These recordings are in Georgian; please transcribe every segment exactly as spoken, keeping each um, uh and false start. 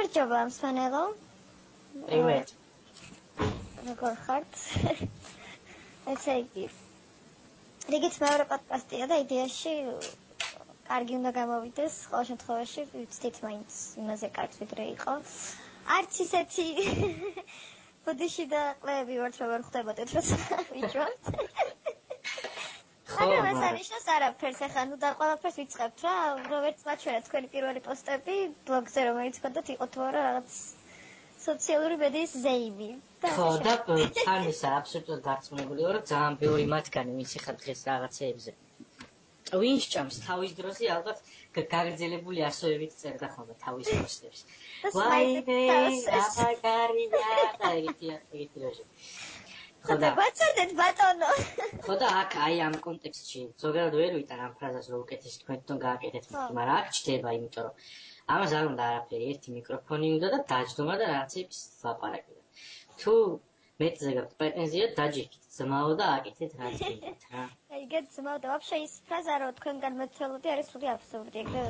გამარჯობა მსმენელო. Привет. როგორ ხართ? ესე იგი. რიგით მეორე პოდკასტია და იდეაში კარგი უნდა გამოვიდეს, ყოველ შემთხვევაში ვიცით მაინც იმაზე კარგს ვიდრე იყო. არც ისეთი ბოდიში და ყლები ვართ როგორ ხდებოდეთ როცა ვიჭვათ. მაგრამ ეს ანიშნავს არაფერს, ახლა ნუ და ყველაფერს ვიწყებთ რა, როგორც მაჩვენეთ თქვენი პირველი პოსტები ბლოგზე, რომელიც ხოდათ იყო თუ არა რაღაც სოციალური მედიის ზეიმი. ხო, და თან ისა აბსოლუტურად დარწმუნებული ვარ, რომ ძალიან ბევრი მათგანი ვიცი ხარ დღეს რაღაცეებზე. ვინ სჭამს თავის დროზე ალბათ გაგრძელებული ასოებით წერდა ხოლმე თავის პოსტებს. ვაიმე, აბაგარია და ეგეთი ეგეთი როჟე. ხო და გვაწერდეთ ბატონო. ხო და აქ აი ამ კონტექსტში ზოგადად ვერ ვიტან ამ ფრაზას რომ უკეთესი თქვენთან გააკეთეთ, მაგრამ აქ ჩდება, იმიტომ რომ ამას არ უნდა არაფერი, ერთი მიკროფონი უნდა და დაჯდომა და რაღაცებს ლაპარაკი. თუ მეტზე გაქვთ პრეტენზია, დაჯექით ძმაო და აკეთეთ რაც გინდათ რა. აი გეთ ძმაო და ვაფშე ის ფრაზა რომ თქვენგან მეცელოდი არის სული აბსურდი, ეგ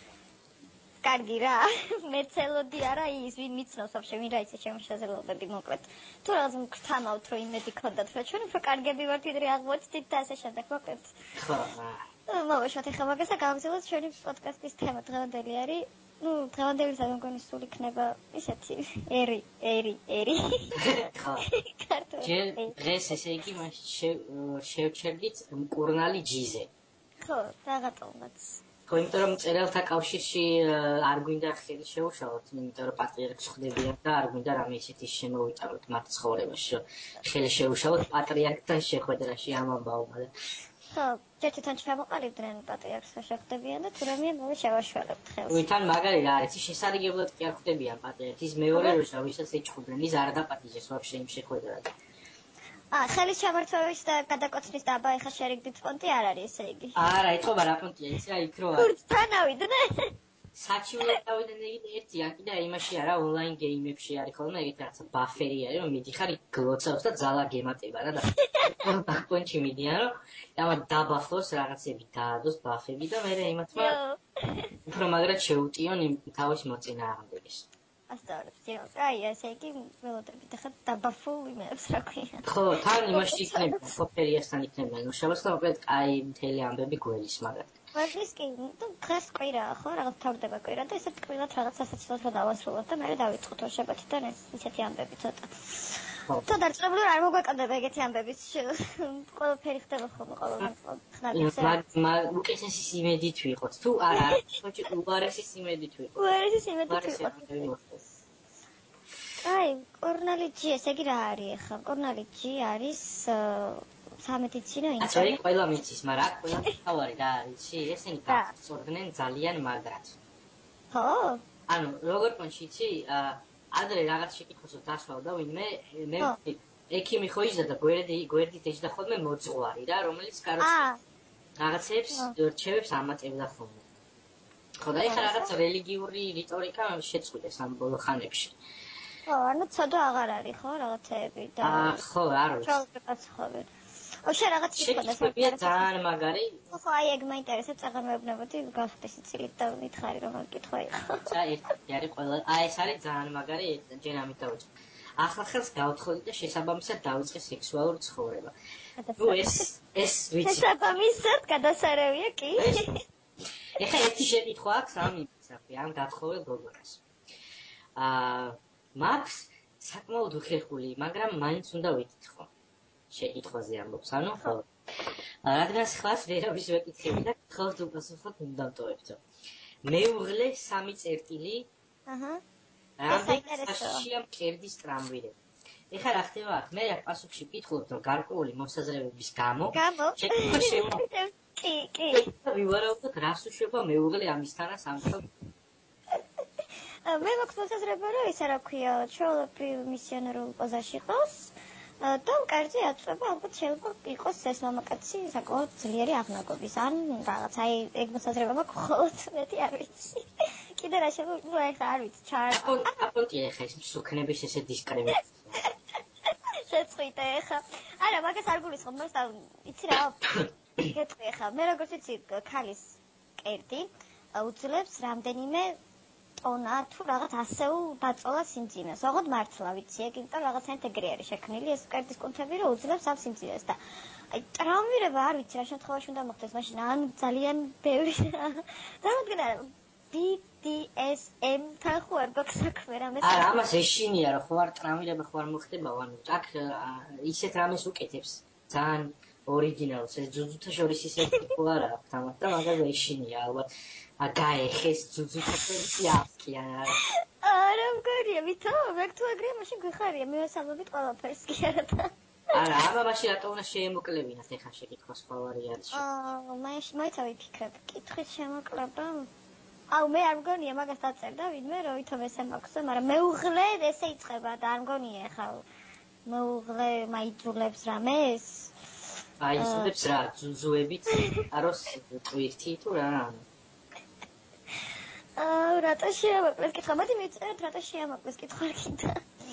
კარგი რა. მეცელოდი არა ის ვინ მიცნობს ვაფშე ვინ რა იცი ჩემი შესაძლებლობები მოკლედ. თუ რაღაც გთამავთ რომ იმედი გქონდათ რომ ჩვენ უფრო კარგები ვართ ვიდრე აღმოჩნდით და ასე შემდეგ მოკლედ. ხო. მოვეშოთ ახლა მაგას და გავგზავნოთ ჩვენი პოდკასტის თემა დღევანდელი არის. ну, დღევანდელი საგონგონი სული იქნება ისეთი ერი, ერი, ერი. ხო. დღეს ესე იგი მას შევჩერდით მკურნალი ჯიზე. ხო, რაღაცნაირად. ხო, იმიტომ რომ მწერალთა კავშირში არ გვინდა ხელი შეუშალოთ, იმიტომ რომ პატრიარქს ხვდებიან და არ გვინდა რამე ისეთი შემოვიტანოთ მათ ცხოვრებაში, რომ ხელი შეუშალოთ პატრიარქთან შეხვედრაში ამ ამბავმა. ხო, ჯერჯერობით ჩამოყალიბდნენ პატრიარქს შეხვდებიან და თუ რამე მე შევაშველებთ ხელს. ვითან მაგარი რა არის, შესაძლებლად კი არ ხვდებიან პატრიარქის მეორე როცა ვისაც ეჭხუდნენ, ის არ დაპატიჟეს ვაფშე იმ შეხვედრაზე. აა, ხელის ჩამართვების და გადაკოცნის დაბა ეხა შერიგდით პონტი არ არის ესე იგი. არა, ეთქობა რა პონტია, იცი რა იქ რო არის. კურსთან ავიდნენ. საჩივრად ავიდნენ ერთი ან კიდე იმაში არა ონლაინ გეიმებში არის ხოლმე ეგეთი რაღაცა ბაფერი არის რომ მიდიხარ იქ გლოცავს და ძალა გემატება რა და პონჩი მიდიან რომ ამათ დაბაფოს რაღაცები დაადოს ბაფები და მე იმათმა უფრო მაგრად შეუტიონ იმ თავის მოწინააღმდეგეს. ასწავლებს ძიო. აი ესე იგი ველოდებით ახლა დაბაფულ იმებს რა ქვია. ხო, თან იმაში იქნება ფოფერიასთან იქნება მუშაობს და მოკლედ აი მთელი ამბები გველის მაგრამ ვარდის კი, თუ დღეს კვირა ხო, რაღაც თავდება კვირა და ესეთ კვირად რაღაც სასაცილოდ დავასრულოთ და მე დავიწყოთ ორ შაბათიდან ეს ისეთი ამბები ცოტა. ხო, დარწმუნებული არ მოგვეკონდება ეგეთი ამბების ყველაფერი ხდება ხოლმე ყოველდღე ხნაგებზე. მაგ უკეთესის იმედით ვიყოთ. თუ არა, ხოჭი უარესის იმედით ვიყოთ. უარესის იმედით ვიყოთ. აი, კორნალი ჯი, ესე იგი რა არის ახლა? კორნალი ჯი არის სამედიცინო ინჟინერი. აი, ყველა მიცის, მაგრამ აქ ყველა თავარი რა არის, ესენი გაწორდნენ ძალიან მაგრად. ხო? ანუ, როგორ კონჩი იცი, ადრე რაღაც შეკითხვას დასვავ და ვინმე მე ექიმი ხო იზრდა და გვერდი გვერდით ეჭდა ხოლმე მოძღვარი რა, რომელიც კაროც რაღაცებს რჩევებს ამატებდა ხოლმე. ხო და ეხლა რაღაც რელიგიური რიტორიკა შეწყვიტეს ამ ბოლო ხანებში. ხო, ანუ ცოდვა აღარ არის ხო რაღაცეები და აა, ხო, არ არის. ჩალკაც ხოვე. ოშე რაღაც იქნება საერთოდ ძალიან მაგარი. ხო, აი ეგ მაინტერესებს, აღარ მეუბნებოდი გავხდეს იცილით და მითხარი რომ მეკითხვა იყო. საერთოდ არის ყველა, აი ეს არის ძალიან მაგარი, ჯერ ამით დავიწყე. ახალხელს გავთხოვდი და შესაბამისად დავიწყე სექსუალური ცხოვრება. ნუ ეს ეს ვიცი. შესაბამისად გადასარევია კი. ეხლა ერთი შეკითხვა აქვს ამ იმისაფი, ამ გათხოვილ გოგონას. აა, მაქს საკმაოდ უხერხული, მაგრამ მაინც უნდა ვიკითხო. შეკითხვაზე ამბობს, ანუ ხო. რადგან ხას ვერავის ვეკითხები და ხალხს უპასუხოთ უნდა მტოვებთო. მეუღლე სამი წერტილი. აჰა. რამდენია მკერდის ტრამვირები. ეხლა რა ხდება აქ? მე რა პასუხში ვკითხულობ, რომ გარკვეული მოსაზრებების გამო შეკითხვა შემოვიდა. კი, კი. ვივარაუდოთ, რას უშვება მეუღლე ამისთანაც ამხელ. მე მაქვს მოსაზრება, რომ ისა რა ქვია, ჩვეულებრივ მისიონერულ პოზაში ყავს. და კარგი აწება ალბათ შეიძლება იყოს ეს მამაკაცი საკმაოდ ძლიერი აღნაგობის ან რაღაც აი ეგ მოსაზრება მაქვს ხოლმე მეტი არ ვიცი კიდე რა შეიძლება ნუ ეხლა არ ვიცი ჩარ აპონტი ეხა ეს მსუქნების ესე დისკრიმინაცია შეწყვიტე ეხლა არა მაგას არ გულისხმობ მას და იცი რა გეტყვი ეხლა მე როგორც იცი ქალის კერდი უძლებს რამდენიმე ტონა თუ რაღაც ასეულ დაწოლა სიმძიმეს. ოღონდ მართლა ვიცი, ეგ იმიტომ რაღაცა ინტეგრი არის შექმნილი ეს კერტის კუნთები, რომ უძლებს ამ სიმძიმეს და აი ტრავმირება არ ვიცი რა შემთხვევაში უნდა მოხდეს, მაშინ ან ძალიან ბევრი წარმოიდგინე ბი დი ეს ემ-თან ხო არ გვაქვს საქმე რამეს. არა, ამას ეშინია რომ ხო არ ტრავმირება ხო არ მოხდება, ანუ აქ ისეთ რამეს უკეთებს. ძალიან ორიგინალს ეს ძუძუთა შორის ისე ხო არა აქვს ამას და მაგაზე ეშინია ალბათ. აგაეხეს ძუძუთა შორის იაფკიან არა. არა მგონია, ვითომ, მაგ თუ ეგრე მაშინ გვიხარია, მივესალმებით ყველაფერს კი არა და. არა, ამა მაშინ რატო უნდა შეემოკლევინათ ეხა შეკითხვა სხვა ვარიანტში. აა, მაშინ მოიცა ვიფიქრებ, კითხვის შემოკლება. აუ, მე არ მგონია მაგას დაწერდა ვინმე, რომ ვითომ ესე მაქვს, მაგრამ მეუღლე ესე იწყება და არ მგონია ეხა მეუღლე მაიძულებს რამეს. აი, ისედებს რა, ძუძუებით, აროს ტვირთი თუ რა. აა, რატო შეამოკლეს კითხვა? მოდი მივწეროთ რატო შეამოკლეს კითხვა კიდე.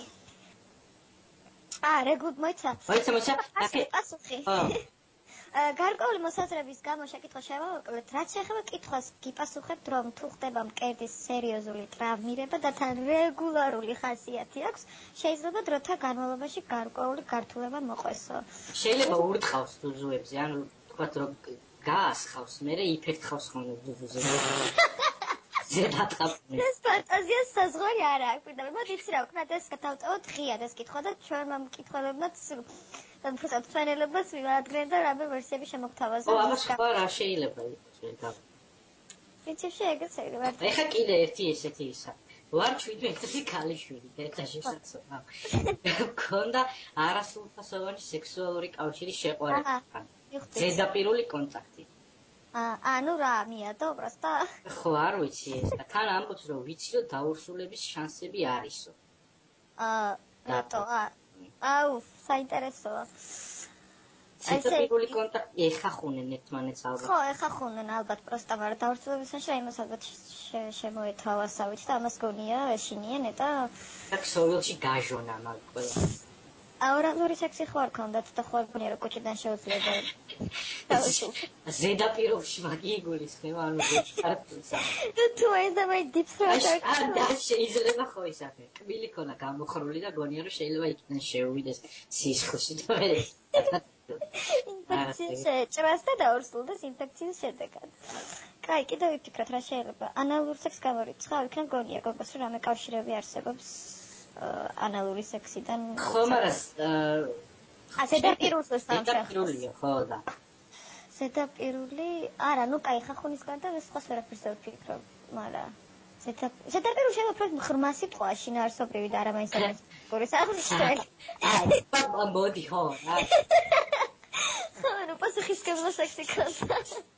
აა, რეგულ მოიცა. მოიცა, მოიცა. პასუხი. აა, გარკვეული მოსაზრების გამო შეკითხვა შევამოკლეთ. რაც შეეხება კითხვას, გიპასუხებთ, რომ თუ ხდება მკერდის სერიოზული ტრავმირება და თან რეგულარული ხასიათი აქვს, შეიძლება დროთა განმავლობაში გარკვეული გართულება მოყვესო. შეიძლება ურტყავს ძუძუებზე, ანუ თქვათ რომ გაასხავს, მერე იფერთხავს ხოლმე ძუძუზე. ზედატყავი. ეს ფანტაზია საზღვარი არ აქვს. და მოდი იცი რა ვქნათ ეს გადავწევოთ ღიად ეს კითხვა და ჩვენმა მკითხველებმაც უბრალოდ ფენელებას მივადგნენ და რამე ვერსიები შემოგთავაზა. ო, ამას სხვა რა შეიძლება იყოს ვერგავ. პრინციპში ეგეც შეიძლება. ეხა კიდე ერთი ესეთი ისა. ვარ ჩვიდმეტი ქალიშვილი და ეხა შესაძლოა. მქონდა არასრულფასოვანი სექსუალური კავშირის შეყვარება. ზედაპირული კონტაქტი. აა, ანუ რა, მიადო პროსტა? ხო, არ ვიცი ეს და თან ამბობს რომ ვიცი რომ დაურსულების შანსები არისო. აა, რატო? აუ, საინტერესოა. ზედაპირული კონტაქტი ეხახუნენ ერთმანეთს ალბათ. ხო, ეხახუნენ ალბათ პროსტა, მაგრამ დაურსულების შანსი იმას ალბათ შემოეთავასავით და ამას გონია ეშინიან და აქ სოვილში გაჟონა მაგ ყველა. აურალური სექსი ხო არ ქონდათ და ხო არ გონია რომ კუჩიდან შეუძლია ზედაპირულში მაგი იგულისხმება ანუ ზედაპირულსა. თუ ეს და მე დიფსროთარ. და შეიძლება ხო ისახე. კბილი ქონა გამოხრული და გონია რომ შეიძლება იქიდან შეუვიდეს სისხლში და მე ინფექციის შეჭრას და დაურსულდეს ინფექციის შედეგად. კაი, კიდევ ვიფიქროთ რა შეიძლება. ანალური სექსი გამორიცხა, იქნებ გონია გოგოს რომ რამე კავშირები არსებობს ანალური სექსიდან. ხო, მაგრამ აა ზედაპირულს ზედაპირულია, ხო და. ზედაპირული, არა, ნუ კაი, ხახუნის გარდა სხვას ვერაფერს ვერ ვფიქრობ, მაგრამ ზედაპირული შეიძლება უფრო ღრმა სიტყვაა, შინაარსობრივი და არა მაინც ამასკურის აღნიშნული. აა, მოდი ხო, რა. ხო, ნუ პასუხისმგებლო სექსი ქონდა.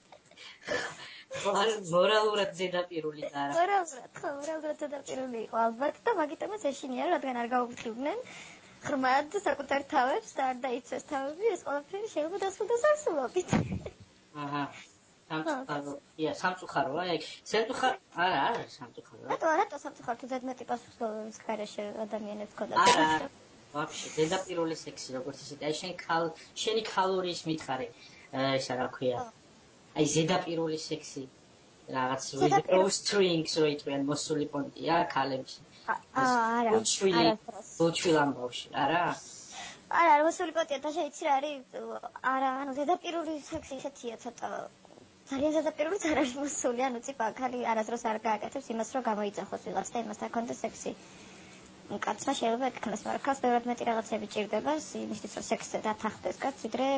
ხო, მორალურად ზედაპირული და არა. მორალურად, ხო, მორალურად ზედაპირული იყო ალბათ და მაგიტომაც ეშინია, რადგან არ გაუფრთხილდნენ ღრმად საკუთარ თავებს და არ დაიცვეს თავები, ეს ყველაფერი შეიძლება დასრულდეს არსულობით. აჰა. სამწუხაროა, სამწუხაროა, ეგ. სამწუხარო, არა, არა, სამწუხაროა. რატო, რატო სამწუხარო თუ ზედმეტი პასუხისმგებლობის გარეშე ადამიანებს ქონდათ? არა. ვაფშე, ზედაპირული სექსი როგორც ისეთი, აი შენ ხალ, შენი ქალორიის მითხარი, ისა რა ქვია. აი ზედაპირული სექსი რაღაც with strings რო იტყვიან მოსული პონტია ქალებში. აა, არა. ბოჩვილ ამბავში, არა? არა, მოსული პონტია და შეიცი რა არის? არა, ანუ ზედაპირული სექსი ისეთია ცოტა ძალიან ზედაპირულიც არ არის მოსული, ანუ ციპა ქალი არასდროს არ გააკეთებს იმას, რომ გამოიძახოს ვიღაც და იმასთან კონდეს სექსი. კაცმა შეიძლება ეკქნას, მაგრამ ქალს ბევრად მეტი რაღაცები ჭირდება, იმისთვის რომ სექსზე დათანხმდეს კაცს, ვიდრე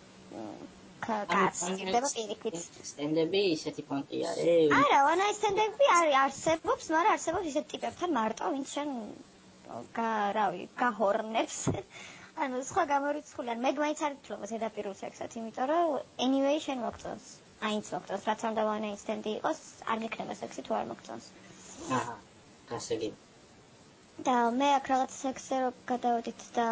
კაცს ჭირდება პირიქით. სტენდები ისეთი პონტი არის? არა, ვანა სტენდები არის არსებობს, მაგრამ არსებობს ისეთ ტიპებთან მარტო, ვინც შენ რავი, გahornებს. ანუ სხვა გამორიცხული, ან მე მაინც არ ვთვლობა ზედაპირულ სექსად, იმიტომ რომ anyway შენ მოგწონს. აინც მოგწონს, რაც უნდა ვანა სტენდი იყოს, არ მეკნება სექსი თუ არ მოგწონს. აჰა, გასაგები. და მე აქ რაღაც სექსზე რო გადავედით და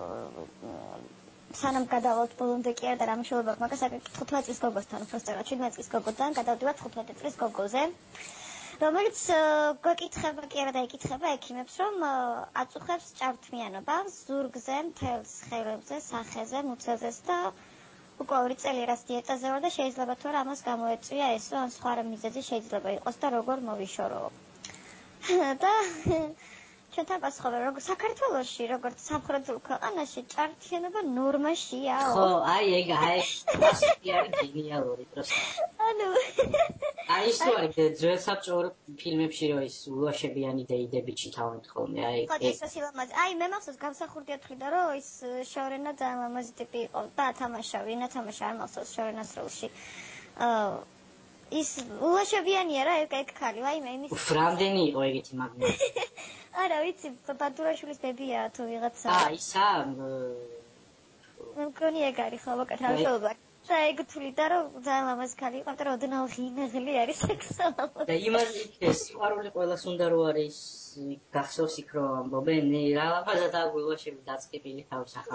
სანამ გადავალთ ბოლომდე კი არა და რა მნიშვნელობა აქვს მაგას აქ თხუთმეტ წლის გოგოსთან უბრალოდ შვიდმეტ წლის გოგოდან გადავდივართ თხუთმეტ წლის გოგოზე რომელიც გვეკითხება კი არა და ეკითხება ექიმებს რომ აწუხებს ჭართმიანობას ზურგზე, მთელს ხელებზე, სახეზე, მუცელზეც და უკვე ორი წელი რაც დიეტაზე ვარ და შეიძლება თუ არა ამას გამოეწვია ესო ან სხვა რა მიზეზი შეიძლება იყოს და როგორ მოვიშორო. და ჩვენთან პასუხობენ, როგორც საქართველოში, როგორც სამხრეთულ ქვეყანაში ჭართიანობა ნორმაშია. ხო, აი ეგ აი ასეთი არის გენიალური პროსტა. ანუ აი ის რო არის ძველ საბჭოურ ფილმებში რო ის ულაშებიანი დეიდებიჩი თავით ხოლმე, აი ხო, ეს სილამაზე. აი მე მახსოვს გამსახურდია თქვიდა, რომ ის შორენა ძალიან ლამაზი ტიპი იყო და თამაშა, ვინა თამაშა არ მახსოვს შორენას როლში. აა ის ულაშებიანია რა, ეგ ეგ ქალი, აი მე იმის ფრამდენი იყო ეგეთი მაგნა. არა, ვიცი, ბადურაშვილის ბებია თუ ვიღაცა. აა, ისა მე მგონი ეგ არის ხო, ვაკეთ რაღაცა. და ეგ თვლიდა, რომ ძალიან ლამაზი ქალი იყო, მაგრამ ოდნავ ღინღლი არის სექსუალური. და იმას ეს სიყვარული ყველას უნდა რო არის გახსოვს იქ რომ ამბობენ რა ლამაზად დაგვილაშები დაწყებილი თავს ახლა.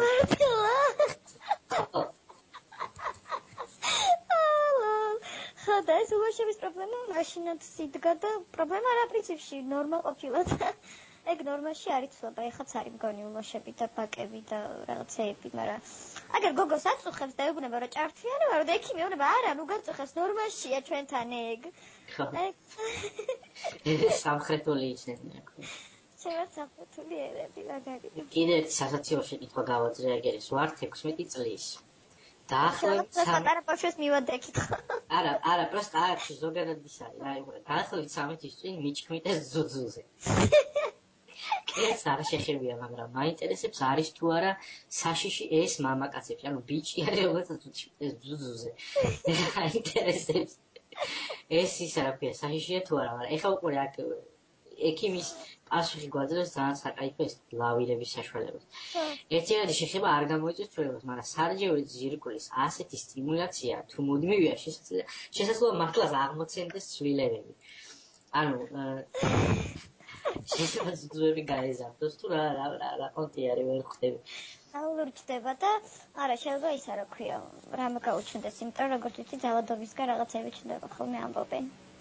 ხოდა ეს ულაშების პრობლემა მაშინაც იდგა და პრობლემა არა პრინციპში ნორმა ყოფილა და ეგ ნორმაში არის ცოტა, ეხაც არის მგონი ულაშები და ბაკები და რაღაცეები, მაგრამ აგერ გოგოს აწუხებს და ეგუნება რომ ჭართიანება, რომ ექი მეუბნება არა, ნუ გაწუხებს ნორმაშია ჩვენთან ეგ. ეს სამხრეთული ისენია. შეიძლება საფრთხილი ერები მაგარი. კიდე ერთი სასაცილო შეკითხვა გავაძლევ, ეგერის ვარ ექვსმეტი წლის. დაახლოებით საპარაპოშეს მივადექით. არა, არა, პროსტა არ ზოგადად ის არის, აი, დაახლოებით სამი თვის წინ მიჩქმიტე ზუძუზე. ეს არ შეხებია, მაგრამ მაინტერესებს არის თუ არა საშიში ეს მამაკაცებში, ანუ ბიჭი არის რომელსაც უჩვენებს ზუძუზე. მაინტერესებს ეს ის რა ქვია, საშიშია თუ არა, მაგრამ ეხლა უკვე აქ ექიმის პასუხი გვაძლევს ძალიან საკაიფო ეს ლავირების საშუალებას. ერთიანი შეხება არ გამოიწვევს ცვლილებას, მაგრამ სარჯევრი ძირკვლის ასეთი სტიმულაცია თუ მუდმივია შესაძლოა მართლაც აღმოცენდეს ცვლილებები. ანუ შეიძლება ზუძუები გაეზარდოს თუ რა რა რა კონტი არის ვერ ხვდები. აულურჩდება და არა შეიძლება ისა რა ქვია, რამე გაუჩნდეს, იმიტომ რომ როგორც ვიცი ძალადობისგან რაღაცები ჩნდება ხოლმე ამბობენ.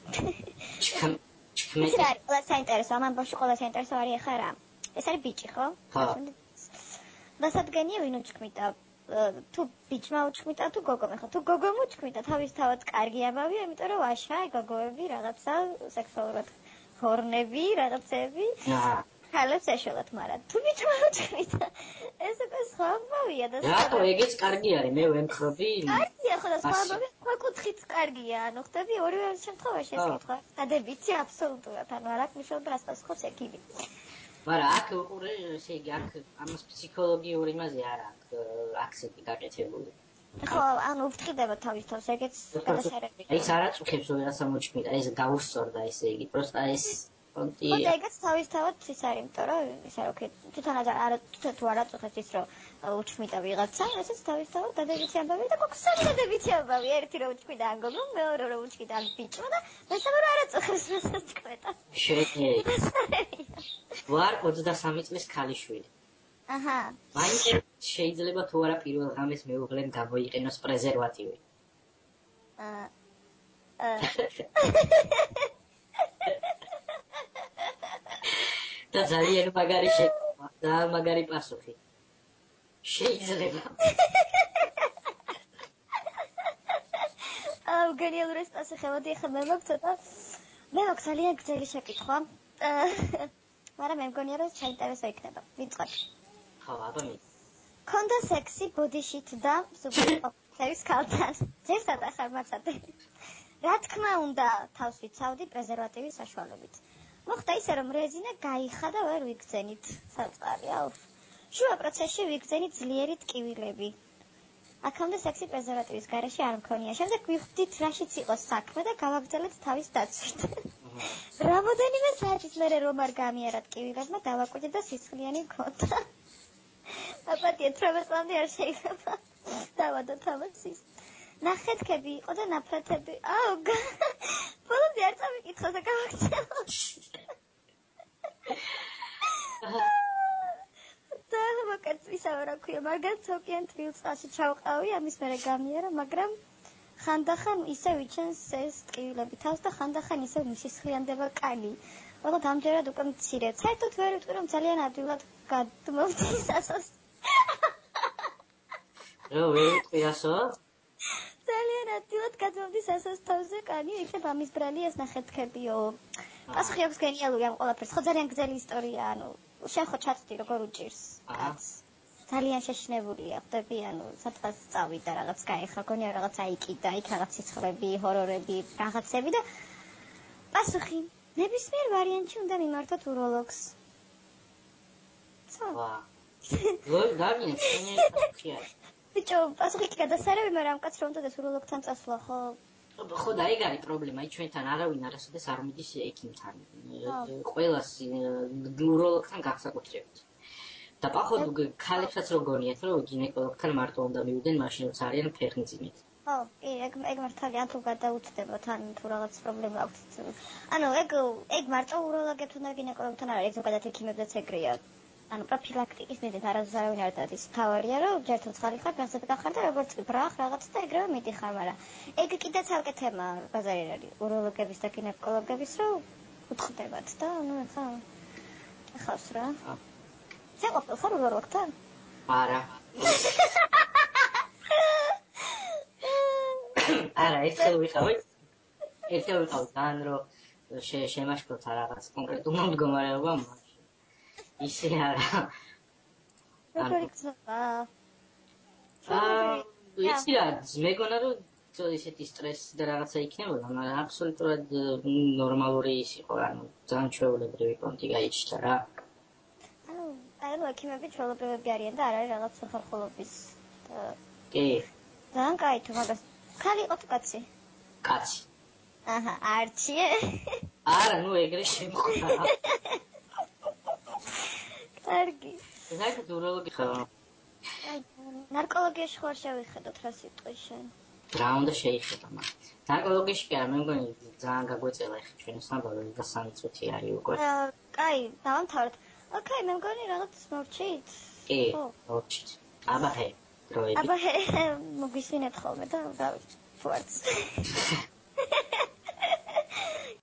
ეს არის ყველა საინტერესო, ამ ამბავში ყველა საინტერესო არის ახლა რა. ეს არის ბიჭი, ხო? დასადგენია ვინ უჩქმიტა, თუ ბიჭმა უჩქმიტა, თუ გოგომ, ხო? თუ გოგომ უჩქმიტა, თავისთავად კარგი ამბავია, იმიტომ რომ ვაშა, გოგოები რაღაცა სექსუალურად ხორნები, რაღაცები. ხალებს ეშველათ, მაგრამ თუ ბიჭმა უჩქმიტა, ეს უკვე სხვა ამბავია და რატო ეგეც კარგი არის, მე ვემხრობი. კარგია, ხო და სხვა ამბავი სხვა კუთხით კარგია, ანუ ხდები ორივე შემთხვევაში ეს კითხვა. დადებითი აბსოლუტურად, ანუ არ აქვს მნიშვნელობა რას პასუხობს ეკიდი. მაგრამ აქ უყურე, ესე იგი, აქ ამას ფსიქოლოგიური იმაზე არ აქვს აქცენტი გაკეთებული. ხო, ანუ ufrთხილდება თავის თავს, ეგეც გადაშერები. ეს არ აწუხებს ვერასა მოჩმიდა, ეს გაუსწორდა, ესე იგი, პროსტა ეს კონტი. ხო, ეგეც თავისთავად ის არის, იმიტომ რომ ისა რა ქვია, თვითონ არ თუ არ აწუხებს ის, რომ უჩმიდა ვიღაცა, ესეც თავისთავად დადებითი ამბავია და გოგოს სამი დადებითი ამბავია, ერთი რომ უჩმიდა ან გოგომ, მეორე რომ უჩმიდა ან ბიჭმა და მესამე რომ არ აწუხებს რასაც თქვედა. შეეძლება. ვარ ოცდასამი წლის ქალიშვილი. აჰა. მაინტერესებს შეიძლება თუ არა პირველ ღამეს მეუღლემ გამოიყენოს პრეზერვატივი. აა. აა. და ძალიან მაგარი შეკითხვა, ძალიან მაგარი პასუხი. შეიძლება. აუ, გენიალური ეს პასუხი, მოდი ახლა მე მოგცოტა. მე მაქვს ძალიან გრძელი შეკითხვა. მაგრამ მე მგონია რომ საინტერესო იქნება. ვიწყოთ. ხო, აბა მე. კონდა სექსი ბოდიშით და სუპერპოპების ქალთან. ზესად ახარ მაცადე. რა თქმა უნდა, თავს ვიცავდი პრეზერვატივის საშუალებით. მოხდა ისე რომ რეზინა გაიხადა ვერ ვიგზენით საწყარი, აუ. შუა პროცესში ვიგზენით ძლიერი ტკივილები. აქამდე სექსი პრეზერვატივის გარეშე არ მქონია. შემდეგ ვიხდით რაშიც იყოს საქმე და გავაგრძელებთ თავის დაცვით. რამოდენიმე საათის მერე რომ არ გამიარა ტკივილებმა დავაკვირდი და სისხლიანი მქონდა. აპატია თრომეს მომდი არ შეიძლება. დავადოთ ამას ის. ნახეთქები იყო და ნაფრათები. აუ. ბოლომდე არ წამიკითხო და გავაგრძელო. და მოკაც ისაა რა ქვია, მაგალითად თოკიან თბილწყალში ჩავყავი, ამის მერე გამიარა, მაგრამ ხანდახან ისე ვიჩენს ეს ტკივილები თავს და ხანდახან ისე მისისხლიანდება კანი. ოღონდ ამჯერად უკვე მცირე. საერთოდ ვერ ვიტყვი რომ ძალიან ადვილად გადმოვდი სასოს. რო ვერ ვიტყვი ასო? ძალიან ადვილად გადმოვდი სასოს თავზე კანი, იქნებ ამის ბრალი ეს ნახეთქებიო. პასუხი აქვს გენიალური ამ ყველაფერს. ხო ძალიან გრძელი ისტორია, ანუ შენ ხო ჩაწვდი როგორ უჭირს კაცს. ძალიან შეშინებულია, ხდები, ანუ სადღაც წავიდა რაღაც გაიხა, გონია რაღაც აიკიდა, იქ რაღაც სიცხლები, ჰორორები, რაღაცები და პასუხი ნებისმიერ ვარიანტში უნდა მიმართოთ უროლოგს. ცა. ვა. ლო, დავინე, შენი პასუხია. ბიჭო, პასუხი კი გადასარევი, მაგრამ ამ კაცს რომ უნდა უროლოგთან წასვლა, ხო? ხო და ეგ არის პრობლემა, აი ჩვენთან არავინ არასოდეს არ მიდის ექიმთან. ყველას უროლოგთან განსაკუთრებით. და პახოვ ქალებსაც რო გონიათ, რომ გინეკოლოგთან მარტო უნდა მივიდნენ, მაშინ როცა არიან ფეხმძიმედ. ხო, კი, ეგ ეგ მართალია, თუ გადაუწდებათ, ან თუ რაღაც პრობლემა აქვთ. ანუ ეგ ეგ მარტო უროლოგებთან და გინეკოლოგთან არ არის, ზოგადად ექიმებზეც ეგრეა. ანუ პროფილაქტიკის მიზნით არასდროს არავინ არ დადის. თავარია, რომ ჯერ ცოცხალი ხარ, გასაგებად ხარ და როგორც ბრახ რაღაც და ეგრევე მიდიხარ, მაგრამ ეგ კიდე ცალკე თემა ბაზარი არის უროლოგების და გინეკოლოგების, რომ უთხდებათ და ანუ ეხა ეხავს რა. შენ ყოფილ ხარ უროლოგთან? არა. არა, ეს ვიყავით. ეს ვიყავით, ან რომ შემაშფოთა რაღაც კონკრეტულ მდგომარეობა მაშინ. ისე არა. როგორ იქნება? აა, იცი რა, მეგონა რომ ისეთი სტრესი და რაღაცა იქნებოდა, მაგრამ აბსოლუტურად ნორმალური ის იყო, ანუ ძალიან ჩვეულებრივი პონტი გაიჩნდა რა. ანუ, ანუ ექიმები ჩვეულებრივები არიან და არ არის რაღაც სახალხოების და კი. ძალიან კაი თუ მაგას. ხალი იყო თუ კაცი? კაცი. აჰა, არჩიე. არა, ნუ ეგრე შემოხდა. კარგი. საერთოდ უროლოგი ხარ? აი, ნარკოლოგიაში ხო არ შევიხედოთ რა სიტყვის შენ? რა უნდა შეიხედო მაგრამ. ნარკოლოგიაში კი არა, მე მგონი ძალიან გაგვეწევა ახლა ჩვენ სამბავო და სამი წუთი არის უკვე. აა, კაი, დავამთავრეთ. ოკეი, მე მგონი რაღაც მორჩით. კი, მორჩით. აბა ჰე, დროებით. აბა ჰე, მოგისმინეთ ხოლმე და გავით. ფუარც.